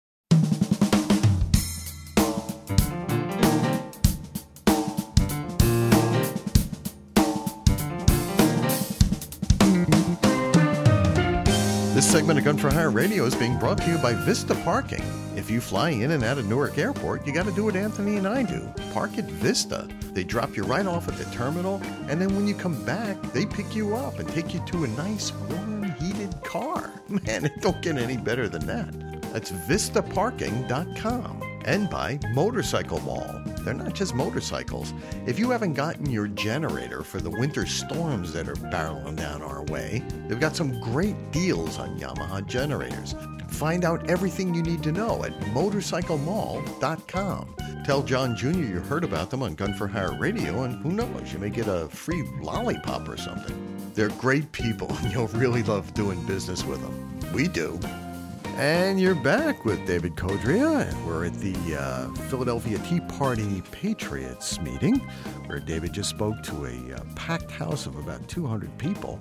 [SPEAKER 2] This segment of Gun for Hire Radio is being brought to you by Vista Parking. If you fly in and out of Newark Airport, you got to do what Anthony and I do. Park at Vista. They drop you right off at the terminal, and then when you come back, they pick you up and take you to a nice, warm, heated car. Man, it don't get any better than that. That's vistaparking.com. And by Motorcycle Mall. They're not just motorcycles. If you haven't gotten your generator for the winter storms that are barreling down our way, they've got some great deals on Yamaha generators. Find out everything you need to know at motorcyclemall.com. Tell John Jr. you heard about them on Gun for Hire Radio, and who knows, you may get a free lollipop or something. They're great people, and you'll really love doing business with them. We do. And you're back with David Codrea, and we're at the Philadelphia Tea Party Patriots meeting, where David just spoke to a packed house of about 200 people.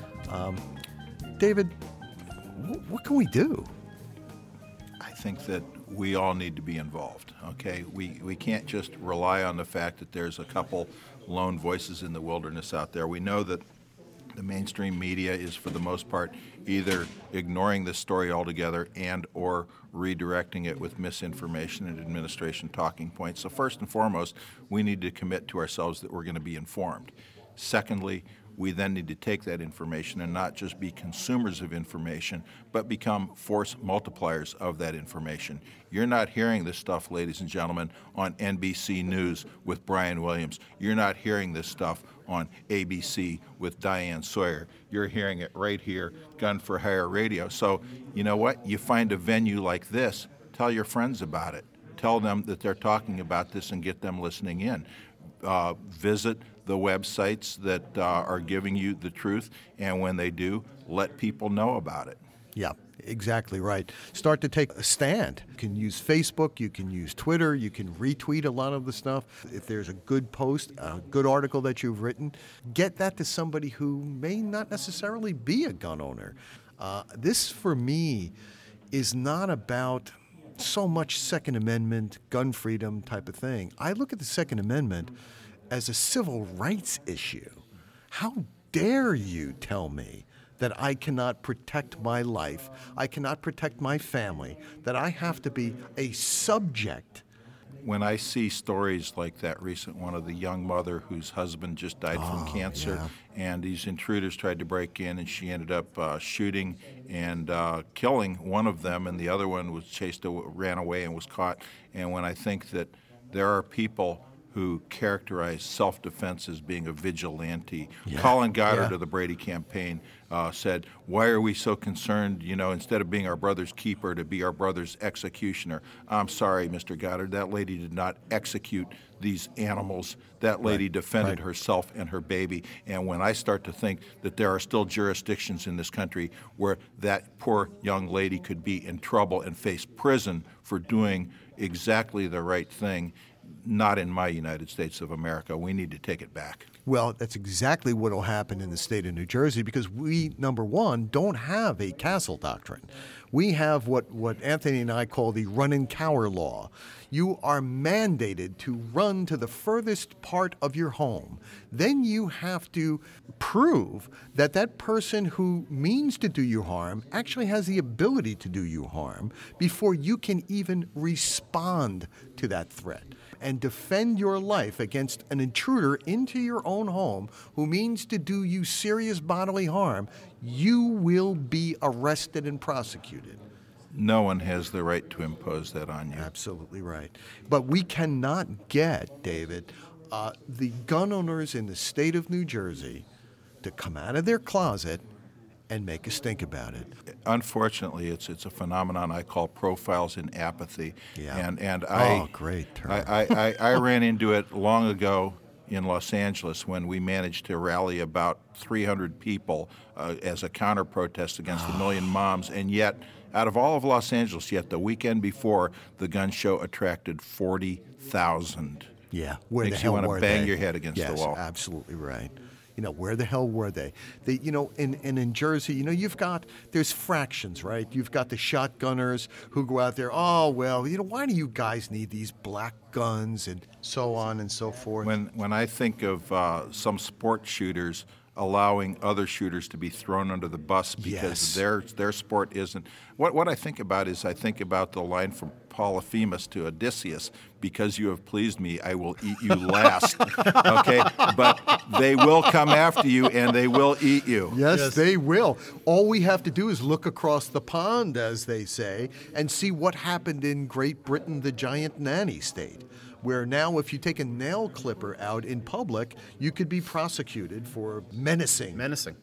[SPEAKER 2] David, what can we do?
[SPEAKER 3] I think that we all need to be involved, okay? We can't just rely on the fact that there's a couple lone voices in the wilderness out there. We know that the mainstream media is, for the most part, either ignoring this story altogether and or redirecting it with misinformation and administration talking points. So first and foremost, we need to commit to ourselves that we're going to be informed. Secondly, we then need to take that information and not just be consumers of information, but become force multipliers of that information. You're not hearing this stuff, ladies and gentlemen, on NBC News with Brian Williams. You're not hearing this stuff on ABC with Diane Sawyer. You're hearing it right here, Gun for Hire Radio. So, you know what? You find a venue like this, tell your friends about it. Tell them that they're talking about this and get them listening in. Visit the websites that are giving you the truth, and when they do, let people know about it.
[SPEAKER 2] Yeah, exactly right. Start to take a stand. You can use Facebook, you can use Twitter, you can retweet a lot of the stuff. If there's a good post, a good article that you've written, get that to somebody who may not necessarily be a gun owner. This, for me, is not about so much Second Amendment, gun freedom type of thing. I look at the Second Amendment as a civil rights issue. How dare you tell me that I cannot protect my life, I cannot protect my family, that I have to be a subject?
[SPEAKER 3] When I see stories like that recent one of the young mother whose husband just died from cancer, and these intruders tried to break in, and she ended up shooting and killing one of them, and the other one was ran away and was caught. And when I think that there are people who characterize self-defense as being a vigilante. Colin Goddard of the Brady campaign said, why are we so concerned, instead of being our brother's keeper, to be our brother's executioner? I'm sorry, Mr. Goddard, that lady did not execute these animals. That lady defended herself and her baby. And when I start to think that there are still jurisdictions in this country where that poor young lady could be in trouble and face prison for doing exactly the right thing, not in my United States of America. We need to take it back.
[SPEAKER 2] Well, that's exactly what will happen in the state of New Jersey, because we, number one, don't have a castle doctrine. We have what Anthony and I call the run and cower law. You are mandated to run to the furthest part of your home. Then you have to prove that that person who means to do you harm actually has the ability to do you harm before you can even respond to that threat and defend your life against an intruder into your own home who means to do you serious bodily harm. You will be arrested and prosecuted.
[SPEAKER 3] No one has the right to impose that on you.
[SPEAKER 2] Absolutely right. But we cannot get, David, the gun owners in the state of New Jersey to come out of their closet and make a stink about it.
[SPEAKER 3] Unfortunately, it's a phenomenon I call profiles in apathy.
[SPEAKER 2] Yeah.
[SPEAKER 3] And I,
[SPEAKER 2] great term.
[SPEAKER 3] I ran into it long ago in Los Angeles when we managed to rally about 300 people as a counter-protest against the Million Moms, and yet, out of all of Los Angeles, the weekend before, the gun show attracted 40,000.
[SPEAKER 2] Yeah, where
[SPEAKER 3] Makes
[SPEAKER 2] the hell
[SPEAKER 3] you want
[SPEAKER 2] were
[SPEAKER 3] to bang
[SPEAKER 2] they?
[SPEAKER 3] your head against the wall.
[SPEAKER 2] Yes, absolutely right. Where the hell were they? In Jersey, there's fractions, right? You've got the shotgunners who go out there, why do you guys need these black guns and so on and so forth?
[SPEAKER 3] When I think of some sport shooters allowing other shooters to be thrown under the bus because their sport isn't. What I think about is I think about the line from Polyphemus to Odysseus, because you have pleased me, I will eat you last. Okay? But they will come after you and they will eat you.
[SPEAKER 2] Yes, they will. All we have to do is look across the pond, as they say, and see what happened in Great Britain, the giant nanny state, where now if you take a nail clipper out in public, you could be prosecuted for menacing.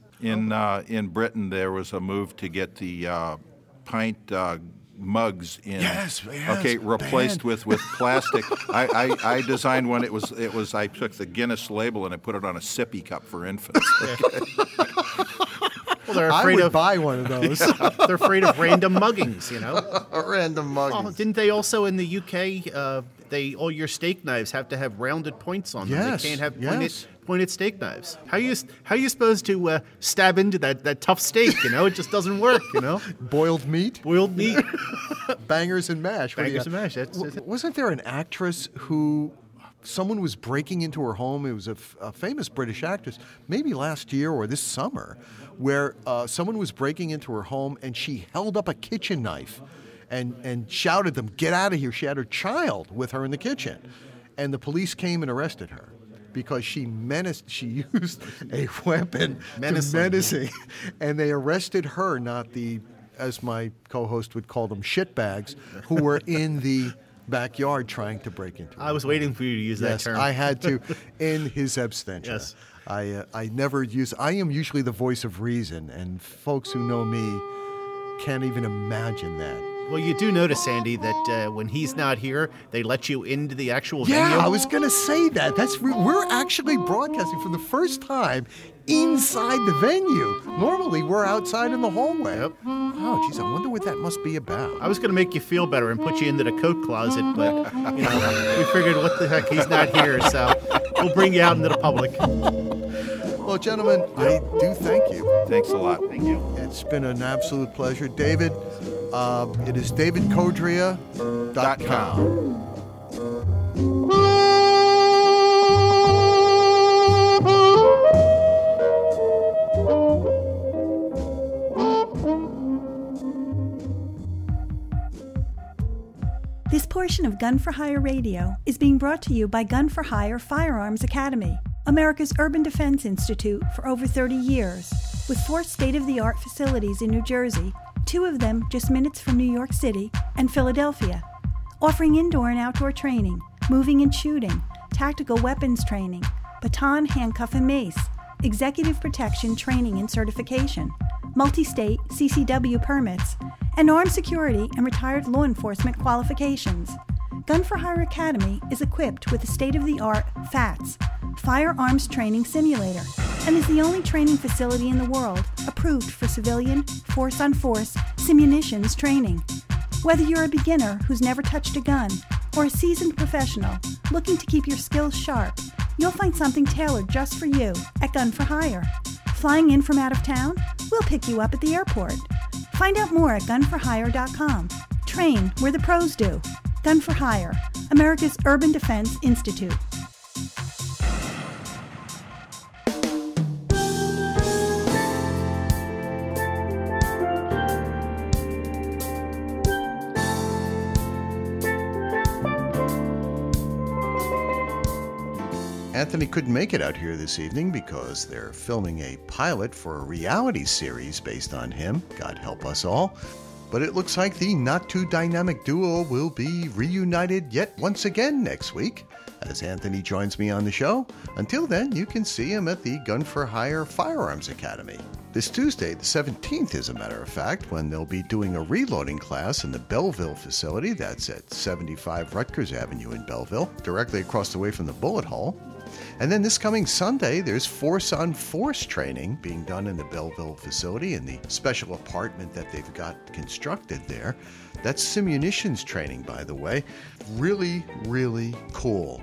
[SPEAKER 3] In Britain, there was a move to get the pint mugs in.
[SPEAKER 2] Yes,
[SPEAKER 3] replaced with plastic. I designed one. It was I took the Guinness label and I put it on a sippy cup for infants.
[SPEAKER 4] Well, they're
[SPEAKER 2] I
[SPEAKER 4] afraid
[SPEAKER 2] would
[SPEAKER 4] of
[SPEAKER 2] buy one of those.
[SPEAKER 4] they're afraid of random muggings,
[SPEAKER 2] Random muggings.
[SPEAKER 4] Well, didn't they also in the UK? All your steak knives have to have rounded points on them.
[SPEAKER 2] Yes,
[SPEAKER 4] They can't have
[SPEAKER 2] yes.
[SPEAKER 4] pointed steak knives. How you supposed to stab into that tough steak? It just doesn't work.
[SPEAKER 2] Boiled meat,
[SPEAKER 4] Boiled meat,
[SPEAKER 2] bangers and mash. What do you
[SPEAKER 4] bangers and mash. That's
[SPEAKER 2] Wasn't there an actress who someone was breaking into her home? It was a famous British actress, maybe last year or this summer, where someone was breaking into her home and she held up a kitchen knife and shouted them, "Get out of here." She had her child with her in the kitchen. And the police came and arrested her because she used a weapon menacing. And they arrested her, not the, as my co-host would call them, shitbags, who were in the backyard trying to break into her.
[SPEAKER 4] I was waiting for you to use that
[SPEAKER 2] Yes,
[SPEAKER 4] term.
[SPEAKER 2] I had to, in his abstention.
[SPEAKER 4] Yes.
[SPEAKER 2] I never use, I am usually the voice of reason, and folks who know me can't even imagine that.
[SPEAKER 4] Well, you do notice, Sandy, that when he's not here, they let you into the actual venue.
[SPEAKER 2] Yeah, I was going to say that. We're actually broadcasting for the first time inside the venue. Normally, we're outside in the hallway.
[SPEAKER 4] Yep.
[SPEAKER 2] Oh, geez, I wonder what that must be about.
[SPEAKER 4] I was going to make you feel better and put you into the coat closet, but we figured, what the heck, he's not here, so we'll bring you out into the public.
[SPEAKER 2] Well, gentlemen, I do thank you.
[SPEAKER 3] Thanks a lot.
[SPEAKER 4] Thank you.
[SPEAKER 2] It's been an absolute pleasure. David, it is davidcodria.com.
[SPEAKER 1] This portion of Gun for Hire Radio is being brought to you by Gun for Hire Firearms Academy, America's Urban Defense Institute for over 30 years, with 4 state-of-the-art facilities in New Jersey, 2 of them just minutes from New York City and Philadelphia, offering indoor and outdoor training, moving and shooting, tactical weapons training, baton, handcuff, and mace, executive protection training and certification, multi-state CCW permits, and armed security and retired law enforcement qualifications. Gun for Hire Academy is equipped with a state-of-the-art FATS, Firearms Training Simulator, and is the only training facility in the world approved for civilian, force-on-force, simunitions training. Whether you're a beginner who's never touched a gun or a seasoned professional looking to keep your skills sharp, you'll find something tailored just for you at Gun for Hire. Flying in from out of town? We'll pick you up at the airport. Find out more at gunforhire.com. Train where the pros do. Gun for Hire, America's Urban Defense Institute.
[SPEAKER 2] Anthony couldn't make it out here this evening because they're filming a pilot for a reality series based on him. God help us all. But it looks like the not-too-dynamic duo will be reunited yet once again next week as Anthony joins me on the show. Until then, you can see him at the Gun for Hire Firearms Academy. This Tuesday, the 17th, as a matter of fact, when they'll be doing a reloading class in the Belleville facility. That's at 75 Rutgers Avenue in Belleville, directly across the way from the bullet hole. And then this coming Sunday, there's force-on-force training being done in the Belleville facility in the special apartment that they've got constructed there. That's simunitions training, by the way. Really, really cool.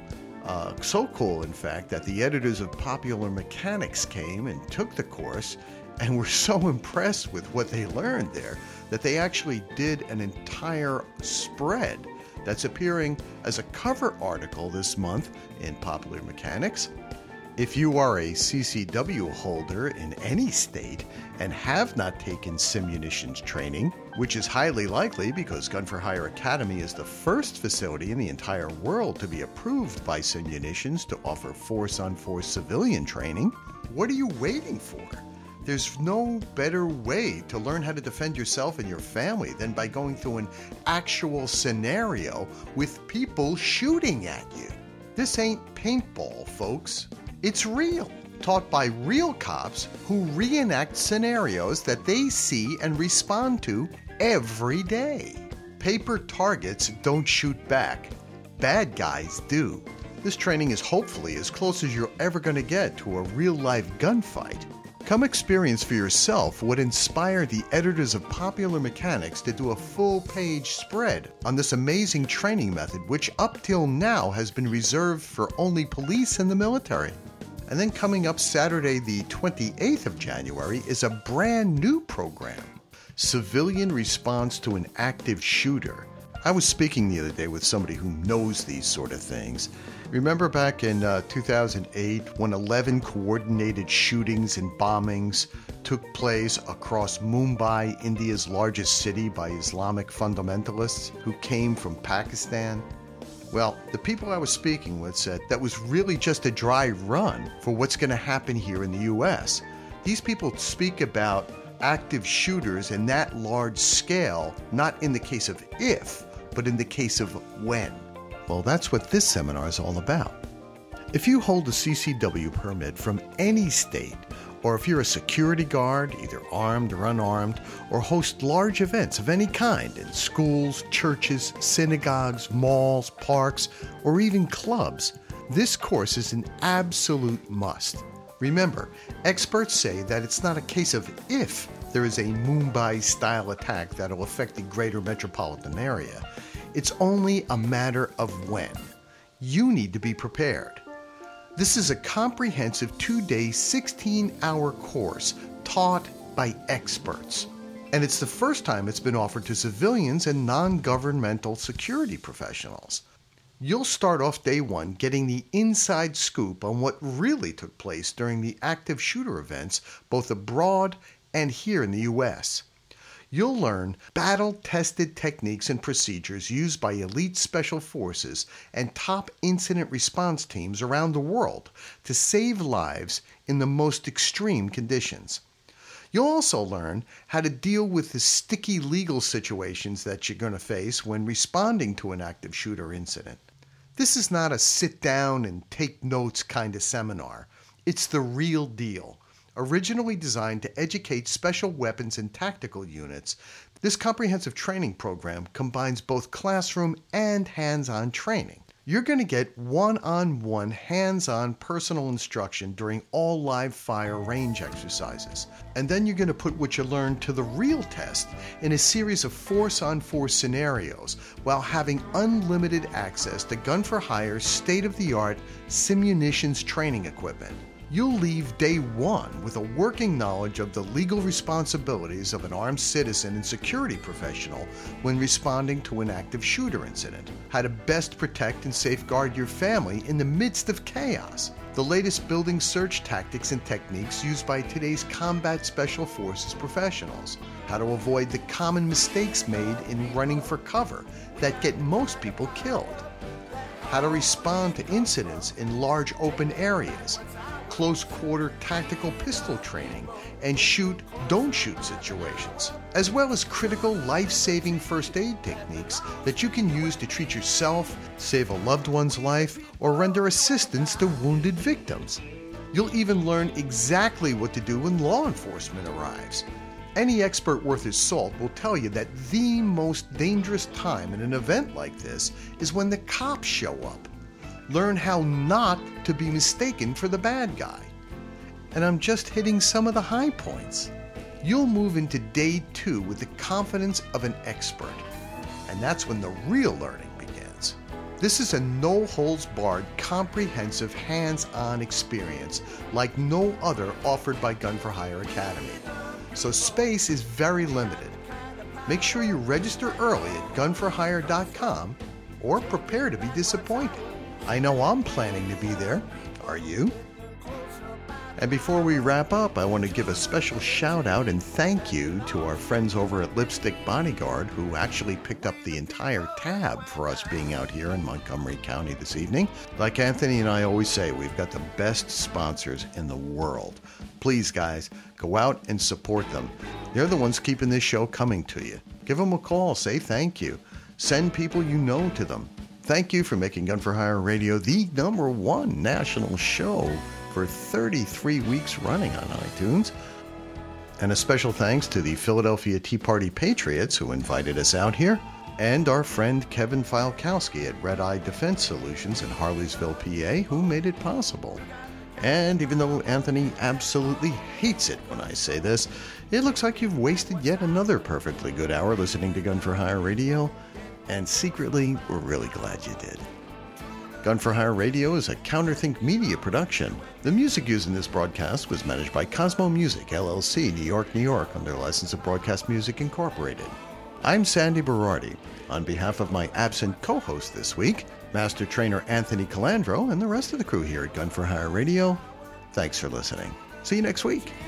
[SPEAKER 2] So cool, in fact, that the editors of Popular Mechanics came and took the course and were so impressed with what they learned there that they actually did an entire spread that's appearing as a cover article this month in Popular Mechanics. If you are a CCW holder in any state and have not taken simunitions training, which is highly likely because Gun for Hire Academy is the first facility in the entire world to be approved by Simunitions to offer force-on-force civilian training, what are you waiting for? There's no better way to learn how to defend yourself and your family than by going through an actual scenario with people shooting at you. This ain't paintball, folks. It's real. Taught by real cops who reenact scenarios that they see and respond to every day. Paper targets don't shoot back. Bad guys do. This training is hopefully as close as you're ever going to get to a real-life gunfight. Come experience for yourself what inspired the editors of Popular Mechanics to do a full-page spread on this amazing training method, which up till now has been reserved for only police and the military. And then coming up Saturday, the 28th of January, is a brand new program, Civilian Response to an Active Shooter. I was speaking the other day with somebody who knows these sort of things. Remember back in 2008 when 11 coordinated shootings and bombings took place across Mumbai, India's largest city, by Islamic fundamentalists who came from Pakistan? Well, the people I was speaking with said that was really just a dry run for what's going to happen here in the U.S. These people speak about active shooters in that large scale, not in the case of if, but in the case of when. Well, that's what this seminar is all about. If you hold a CCW permit from any state, or if you're a security guard, either armed or unarmed, or host large events of any kind in schools, churches, synagogues, malls, parks, or even clubs, this course is an absolute must. Remember, experts say that it's not a case of if there is a Mumbai-style attack that will affect the greater metropolitan area. It's only a matter of when. You need to be prepared. This is a comprehensive 2-day, 16-hour course taught by experts. And it's the first time it's been offered to civilians and non-governmental security professionals. You'll start off day one getting the inside scoop on what really took place during the active shooter events, both abroad and here in the U.S. You'll learn battle-tested techniques and procedures used by elite special forces and top incident response teams around the world to save lives in the most extreme conditions. You'll also learn how to deal with the sticky legal situations that you're going to face when responding to an active shooter incident. This is not a sit-down and take notes kind of seminar. It's the real deal. Originally designed to educate special weapons and tactical units, this comprehensive training program combines both classroom and hands-on training. You're going to get one-on-one hands-on personal instruction during all live-fire range exercises. And then you're going to put what you learned to the real test in a series of force-on-force scenarios while having unlimited access to Gun4Hire's state-of-the-art simunitions training equipment. You'll leave day one with a working knowledge of the legal responsibilities of an armed citizen and security professional when responding to an active shooter incident, how to best protect and safeguard your family in the midst of chaos, the latest building search tactics and techniques used by today's combat special forces professionals, how to avoid the common mistakes made in running for cover that get most people killed, how to respond to incidents in large open areas, close-quarter tactical pistol training, and shoot-don't-shoot situations, as well as critical life-saving first aid techniques that you can use to treat yourself, save a loved one's life, or render assistance to wounded victims. You'll even learn exactly what to do when law enforcement arrives. Any expert worth his salt will tell you that the most dangerous time in an event like this is when the cops show up. Learn how not to be mistaken for the bad guy. And I'm just hitting some of the high points. You'll move into day two with the confidence of an expert. And that's when the real learning begins. This is a no-holds-barred, comprehensive, hands-on experience like no other offered by Gun4Hire Academy. So space is very limited. Make sure you register early at gun4hire.com or prepare to be disappointed. I know I'm planning to be there. Are you? And before we wrap up, I want to give a special shout out and thank you to our friends over at Lipstick Bodyguard who actually picked up the entire tab for us being out here in Montgomery County this evening. Like Anthony and I always say, we've got the best sponsors in the world. Please, guys, go out and support them. They're the ones keeping this show coming to you. Give them a call. Say thank you. Send people you know to them. Thank you for making Gun4Hire Radio the #1 national show for 33 weeks running on iTunes. And a special thanks to the Philadelphia Tea Party Patriots who invited us out here, and our friend Kevin Filkowski at Red Eye Defense Solutions in Harleysville, PA, who made it possible. And even though Anthony absolutely hates it when I say this, it looks like you've wasted yet another perfectly good hour listening to Gun for Hire Radio, and secretly, we're really glad you did. Gun for Hire Radio is a Counterthink Media production. The music used in this broadcast was managed by Cosmo Music, LLC, New York, New York, under license of Broadcast Music Incorporated. I'm Sandy Berardi. On behalf of my absent co-host this week, Master Trainer Anthony Calandro, and the rest of the crew here at Gun for Hire Radio, thanks for listening. See you next week.